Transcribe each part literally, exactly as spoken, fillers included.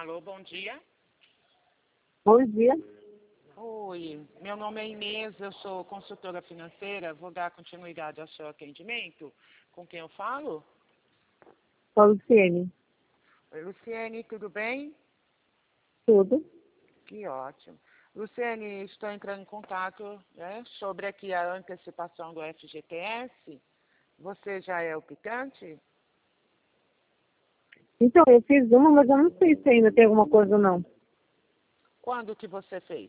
Alô, bom dia. Bom dia. Oi, meu nome é Inês, eu sou consultora financeira, vou dar continuidade ao seu atendimento. Com quem eu falo? Com a Luciene. Oi, Luciene, tudo bem? Tudo. Que ótimo. Luciene, estou entrando em contato, né, sobre aqui a antecipação do F G T S. Você já é optante? Então, eu fiz uma, mas eu não sei se ainda tem alguma coisa ou não. Quando que você fez?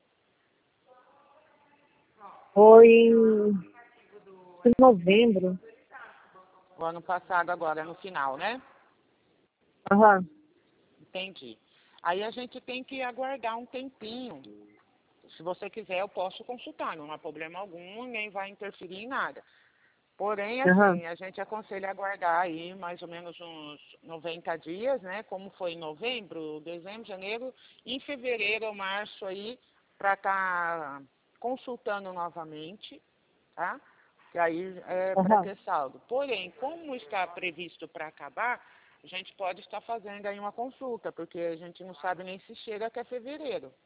Foi em em novembro. O ano passado agora, no final, né? Aham. Entendi. Aí a gente tem que aguardar um tempinho. Se você quiser, eu posso consultar, não há problema algum, nem vai interferir em nada. Porém, Aham. assim, a gente aconselha aguardar aí mais ou menos uns noventa dias, né? Como foi em novembro, dezembro, janeiro, e em fevereiro ou março aí, para estar consultando novamente, tá? Que aí é para Aham. ter saldo. Porém, como está previsto para acabar, a gente pode estar fazendo aí uma consulta, porque a gente não sabe nem se chega até fevereiro.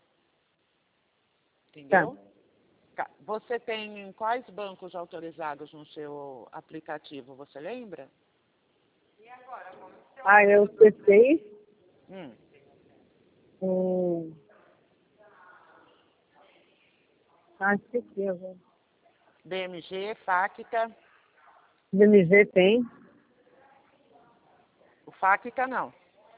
Tá. Entendeu? Tá. Você tem quais bancos autorizados no seu aplicativo, você lembra? Ah, é o C seis. Hum. Hum. Ah, esqueci agora. B M G, Facta. D M G tem? O Facta não.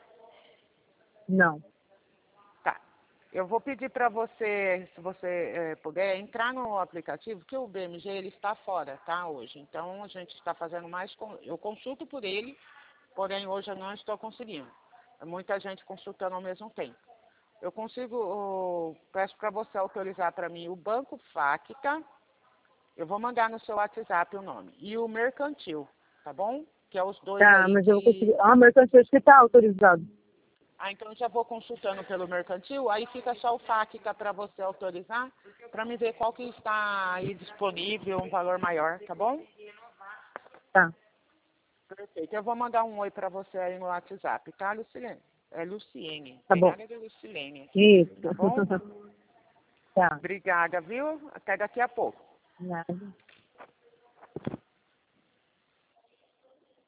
Não. Tá. Eu vou pedir para você, se você eh, puder, entrar no aplicativo, que o B M G ele está fora, tá, hoje. Então, a gente está fazendo mais... con- Eu consulto por ele, porém, hoje eu não estou conseguindo. É muita gente consultando ao mesmo tempo. Eu consigo, oh, peço para você autorizar para mim o Banco Facta, eu vou mandar no seu WhatsApp o nome, e o Mercantil, tá bom? Que é os dois Tá, aí mas eu vou que... conseguir. Ah, mas eu acho que tá autorizado. Ah, então eu já vou consultando pelo Mercantil, aí fica só o Facta para você autorizar, para me ver qual que está aí disponível, um valor maior, tá bom? Tá. Perfeito. Eu vou mandar um oi para você aí no WhatsApp, tá, Lucilene? É Luciene, Tá tem bom. nada de Lucilene aqui, Isso. tá bom? Tá. Obrigada, viu? Até daqui a pouco. Nada.